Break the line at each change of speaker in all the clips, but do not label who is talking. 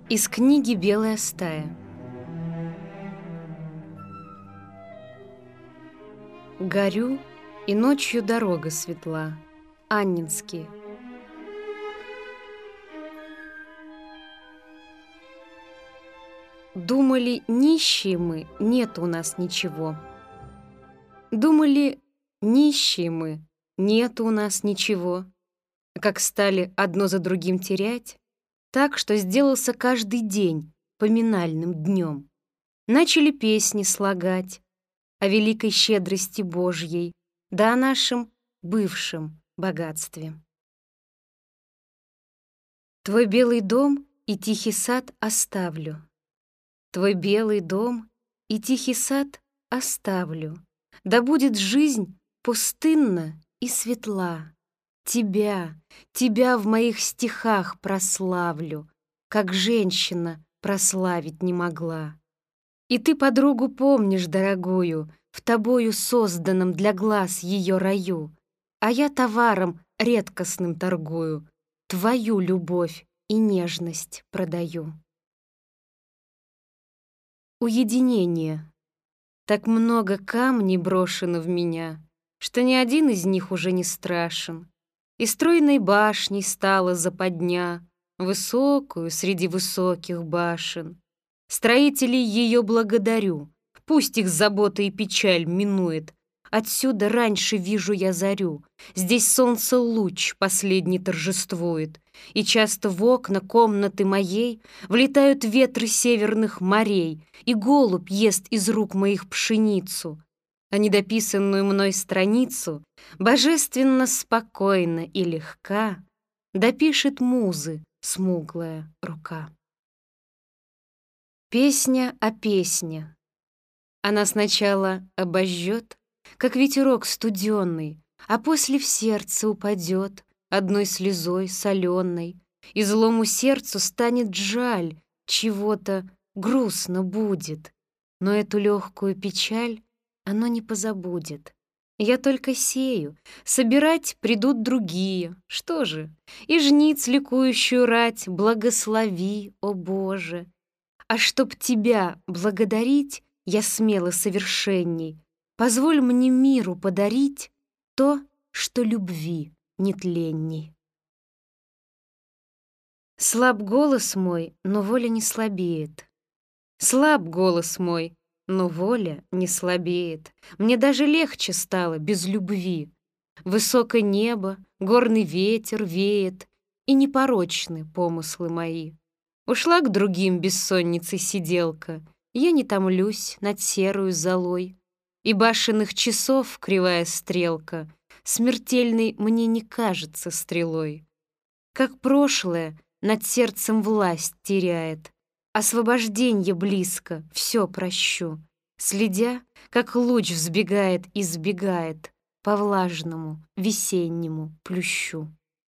Из книги «Белая стая». Горю, и ночью дорога светла. Аннинский. Думали, нищие мы, нет у нас ничего. Думали, нищие мы, нет у нас ничего. Как стали одно за другим терять, так, что сделался каждый день поминальным днем. Начали песни слагать о великой щедрости Божьей, да о нашем бывшем богатстве. Твой белый дом и тихий сад оставлю. Твой белый дом и тихий сад оставлю. Да будет жизнь пустынна и светла. Тебя в моих стихах прославлю, как женщина прославить не могла. И ты подругу помнишь, дорогую, в тобою созданном для глаз ее раю, а я товаром редкостным торгую, твою любовь и нежность продаю. Уединение. Так много камней брошено в меня, что ни один из них уже не страшен. И стройной башней стала западня, высокую среди высоких башен. Строителей ее благодарю, пусть их забота и печаль минует. Отсюда раньше вижу я зарю, здесь солнце луч последний торжествует, и часто в окна комнаты моей влетают ветры северных морей, и голубь ест из рук моих пшеницу, а недописанную мной страницу божественно спокойно и легка допишет музы смуглая рука. Песня о песне. Она сначала обожжет, как ветерок студенный, а после в сердце упадет одной слезой соленой, и злому сердцу станет жаль, чего-то грустно будет, но эту легкую печаль оно не позабудет. Я только сею, собирать придут другие. Что же, и жниц ликующую рать благослови, о Боже! А чтоб тебя благодарить, я смело совершенней, позволь мне миру подарить то, что любви нетленней. Слаб голос мой, но воля не слабеет. Слаб голос мой, но воля не слабеет. Мне даже легче стало без любви. Высокое небо, горный ветер веет, и непорочны помыслы мои. Ушла к другим бессонницей сиделка, я не томлюсь над серою золой, и башенных часов кривая стрелка смертельной мне не кажется стрелой. Как прошлое над сердцем власть теряет, освобожденье близко, все прощу, следя, как луч взбегает и сбегает по влажному весеннему плющу.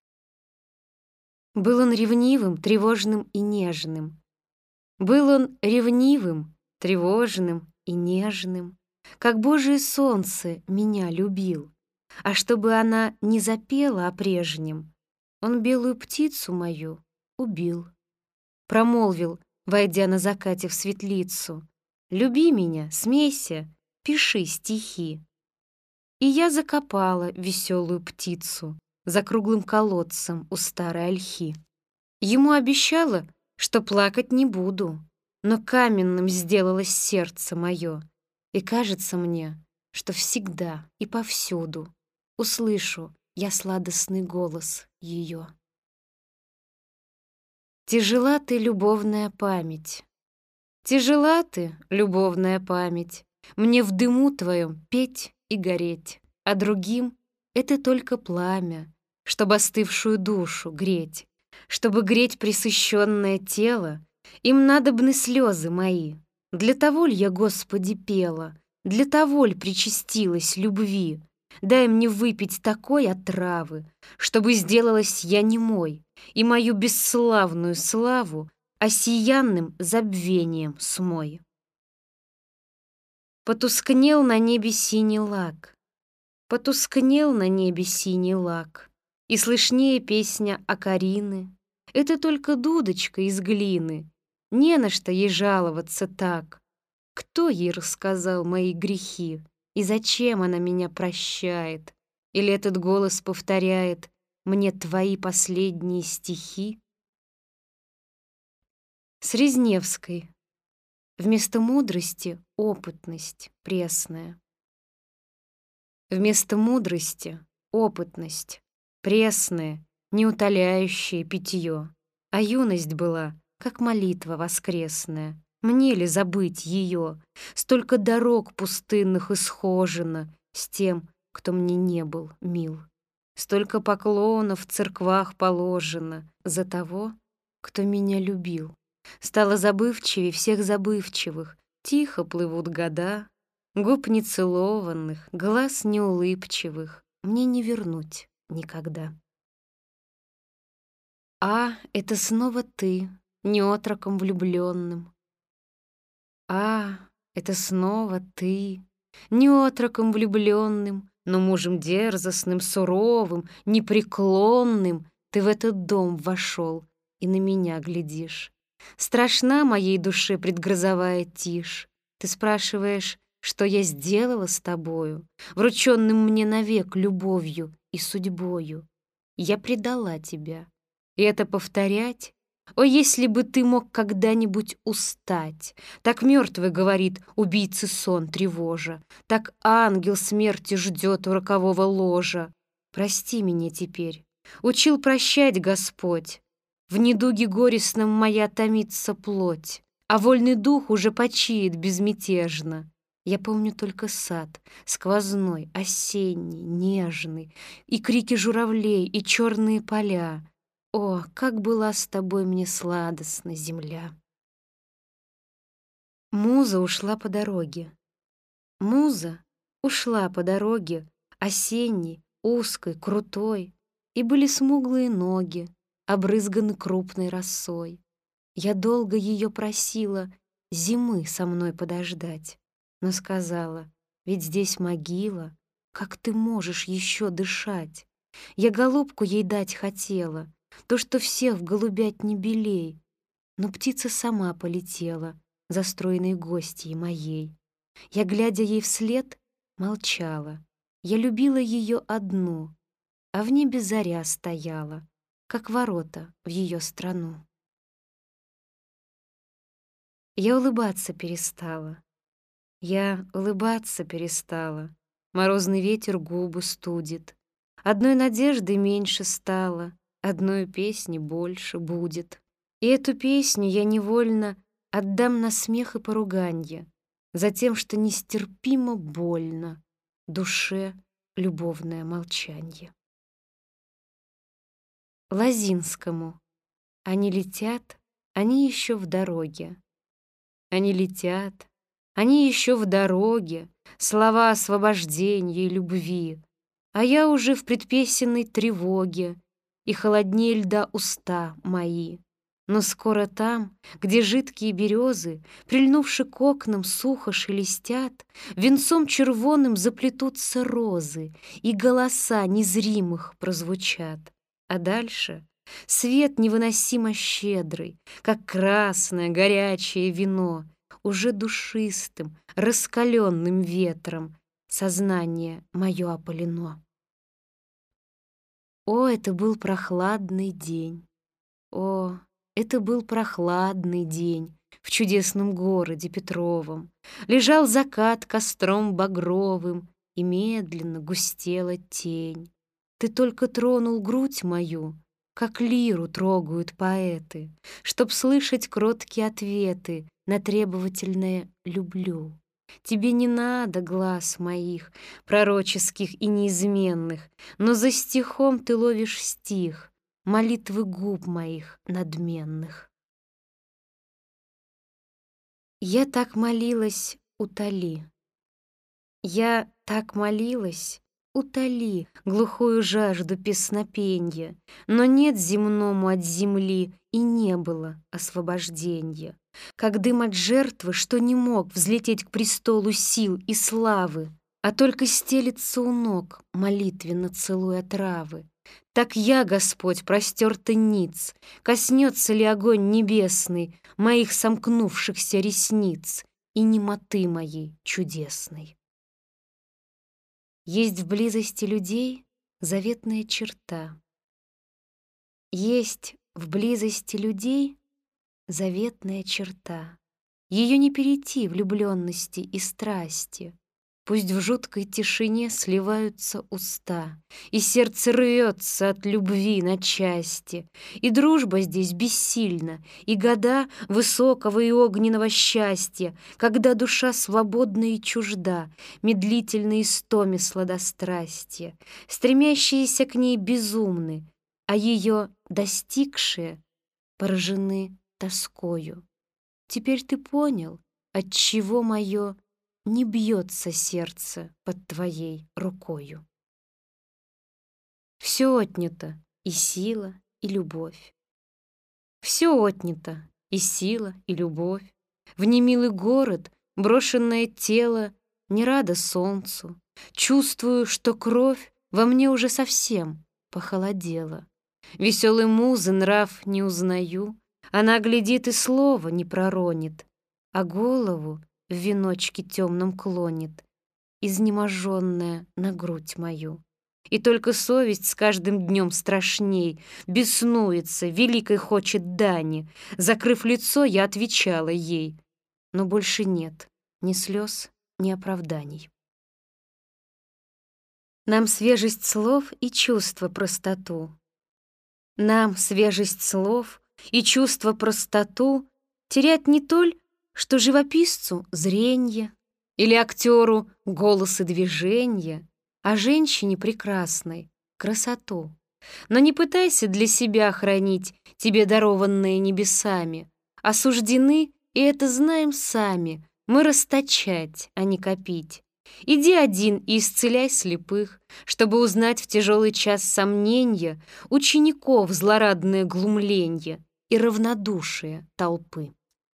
Был он ревнивым, тревожным и нежным. Был он ревнивым, тревожным и нежным, как Божие солнце меня любил. А чтобы она не запела о прежнем, он белую птицу мою убил. Промолвил, войдя на закате в светлицу: «Люби меня, смейся, пиши стихи». И я закопала веселую птицу за круглым колодцем у старой ольхи. Ему обещала, что плакать не буду, но каменным сделалось сердце мое, и кажется мне, что всегда и повсюду услышу я сладостный голос ее. Тяжела ты, любовная память, тяжела ты, любовная память, мне в дыму твоем петь и гореть, а другим это только пламя, чтобы остывшую душу греть, чтобы греть пресыщенное тело, им надобны слезы мои. Для того ль я, Господи, пела, для того ль причастилась любви? Дай мне выпить такой отравы, чтобы сделалась я немой, и мою бесславную славу осиянным забвением смой. Потускнел на небе синий лак, потускнел на небе синий лак, и слышнее песня окарины. Это только дудочка из глины, Не на что ей жаловаться так. Кто ей рассказал мои грехи? И зачем она меня прощает? Или этот голос повторяет мне твои последние стихи? С Резневской. Вместо мудрости — опытность пресная. Вместо мудрости — опытность пресная, неутоляющее питье. А юность была, как молитва воскресная. Мне ли забыть ее? Столько дорог пустынных исхожено с тем, кто мне не был мил. Столько поклонов в церквах положено за того, кто меня любил. Стало забывчивей всех забывчивых, тихо плывут года, губ нецелованных, глаз неулыбчивых мне не вернуть никогда. Это снова ты, не отроком влюбленным. Это снова ты, не отроком влюбленным, но мужем дерзостным, суровым, непреклонным ты в этот дом вошел и на меня глядишь. Страшна моей душе предгрозовая тишь. Ты спрашиваешь, что я сделала с тобою, врученным мне навек любовью и судьбою. Я предала тебя. И это повторять? О, если бы ты мог когда-нибудь устать! Так мертвый говорит, убийцы сон тревожа, так ангел смерти ждет у рокового ложа. Прости меня теперь. Учил прощать Господь. В недуге горестном моя томится плоть, а вольный дух уже почиет безмятежно. Я помню только сад, сквозной, осенний, нежный, и крики журавлей, и черные поля. О, как была с тобой мне сладостна земля! Муза ушла по дороге. Муза ушла по дороге, осенней, узкой, крутой, и были смуглые ноги, обрызганы крупной росой. Я долго ее просила зимы со мной подождать, но сказала, ведь здесь могила, как ты можешь еще дышать? Я голубку ей дать хотела, то, что всех в голубятне белей, но птица сама полетела за стройной гостьей моей. Я, глядя ей вслед, молчала. Я любила ее одну, а в небе заря стояла, как ворота в ее страну. Я улыбаться перестала. Я улыбаться перестала. Морозный ветер губы студит. Одной надежды меньше стало, одной песни больше будет. И эту песню я невольно отдам на смех и поруганье, за тем, что нестерпимо больно душе любовное молчанье. Лозинскому. Они летят, они еще в дороге. Они летят, они еще в дороге, слова освобождения и любви, а я уже в предпесенной тревоге, и холоднее льда уста мои. Но скоро там, где жидкие березы, прильнувши к окнам, сухо шелестят, венцом червоным заплетутся розы, и голоса незримых прозвучат. А дальше свет невыносимо щедрый, как красное горячее вино, уже душистым, раскаленным ветром сознание мое опалено. О, это был прохладный день! О, это был прохладный день в чудесном городе Петровом. Лежал закат костром багровым, и медленно густела тень. Ты только тронул грудь мою, как лиру трогают поэты, чтоб слышать кроткие ответы на требовательное «люблю». Тебе не надо глаз моих, пророческих и неизменных, но за стихом ты ловишь стих, молитвы губ моих надменных. Я так молилась, утоли. Я так молилась, утоли глухую жажду песнопенья, но нет земному от земли и не было освобожденья, как дым от жертвы, что не мог взлететь к престолу сил и славы, а только стелется у ног, молитвенно целуя травы. Так я, Господь, простерта ниц, коснется ли огонь небесный моих сомкнувшихся ресниц и немоты моей чудесной? Есть в близости людей заветная черта. Есть в близости людей заветная черта. Ее не перейти влюбленности и страсти. Пусть в жуткой тишине сливаются уста, и сердце рвется от любви на части, и дружба здесь бессильна, и года высокого и огненного счастья, когда душа свободна и чужда, медлительной истоме сладострастия, стремящиеся к ней безумны, а ее достигшие поражены тоскою. Теперь ты понял, отчего мое не бьется сердце под твоей рукою. Все отнято, и сила, и любовь. Все отнято, и сила, и любовь. В немилый город брошенное тело не радо солнцу. Чувствую, что кровь во мне уже совсем похолодела. Веселой музы нрав не узнаю. Она глядит и слова не проронит, а голову в веночке темном клонит, изнеможенная на грудь мою. И только совесть с каждым днем страшней, беснуется, великой хочет дани. Закрыв лицо, я отвечала ей, но больше нет ни слез, ни оправданий. Нам свежесть слов и чувство простоту. Нам свежесть слов и чувство простоту терять не толь, что живописцу зренье или актеру голос и движение, а женщине прекрасной красоту. Но не пытайся для себя хранить тебе дарованные небесами. Осуждены, и это знаем сами, мы расточать, а не копить. Иди один и исцеляй слепых, чтобы узнать в тяжелый час сомнения учеников злорадное глумленье и равнодушие толпы.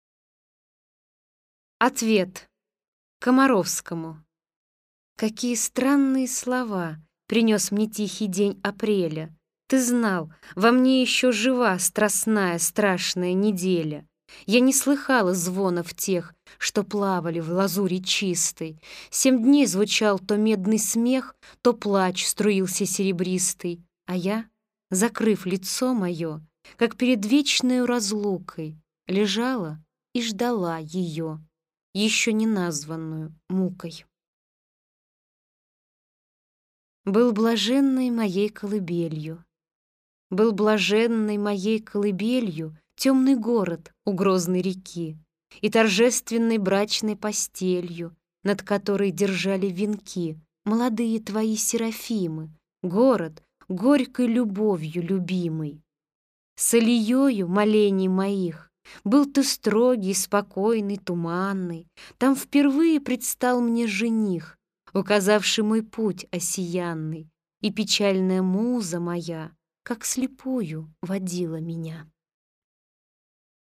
Ответ Комаровскому. Какие странные слова принес мне тихий день апреля. Ты знал, во мне еще жива страстная, страшная неделя. Я не слыхала звонов тех, что плавали в лазури чистой. 7 дней звучал то медный смех, то плач струился серебристый. А я, закрыв лицо мое, как перед вечной разлукой, лежала и ждала ее, еще не названную мукой. Был блаженной моей колыбелью, был блаженной моей колыбелью темный город у грозной реки и торжественной брачной постелью, над которой держали венки молодые твои серафимы, город горькой любовью любимый. С алиёю молений моих был ты строгий, спокойный, туманный. Там впервые предстал мне жених, указавший мой путь осиянный, и печальная муза моя, как слепую, водила меня.